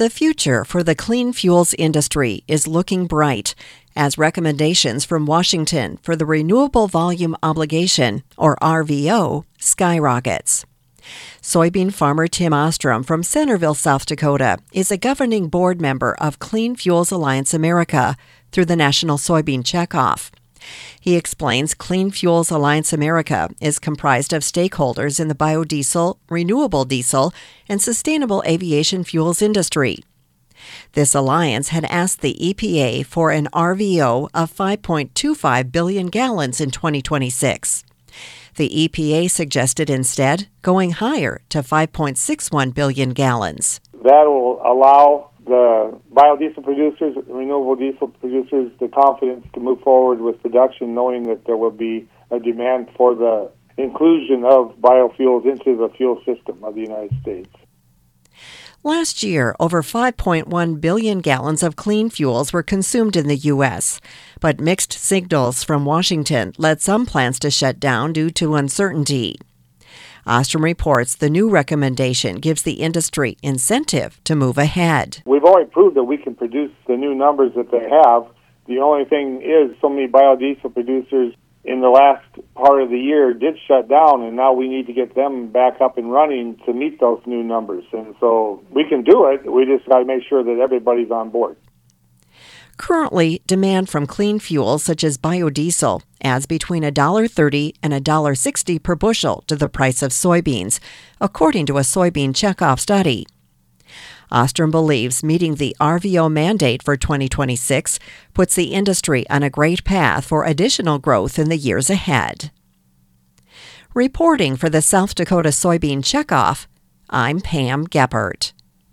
The future for the clean fuels industry is looking bright as recommendations from Washington for the Renewable Volume Obligation, or RVO, skyrockets. Soybean farmer Tim Ostrom from Centerville, South Dakota, is a governing board member of Clean Fuels Alliance America through the National Soybean Checkoff. He explains Clean Fuels Alliance America is comprised of stakeholders in the biodiesel, renewable diesel, and sustainable aviation fuels industry. This alliance had asked the EPA for an RVO of 5.25 billion gallons in 2026. The EPA suggested instead going higher to 5.61 billion gallons. That will allow the biodiesel producers, renewable diesel producers, the confidence to move forward with production, knowing that there will be a demand for the inclusion of biofuels into the fuel system of the United States. Last year, over 5.1 billion gallons of clean fuels were consumed in the U.S., but mixed signals from Washington led some plants to shut down due to uncertainty. Ostrom reports the new recommendation gives the industry incentive to move ahead. We've already proved that we can produce the new numbers that they have. The only thing is so many biodiesel producers in the last part of the year did shut down, and now we need to get them back up and running to meet those new numbers. And so we can do it. We just got to make sure that everybody's on board. Currently, demand from clean fuels such as biodiesel adds between $1.30 and $1.60 per bushel to the price of soybeans, according to a soybean checkoff study. Ostrom believes meeting the RVO mandate for 2026 puts the industry on a great path for additional growth in the years ahead. Reporting for the South Dakota Soybean Checkoff, I'm Pam Geppert.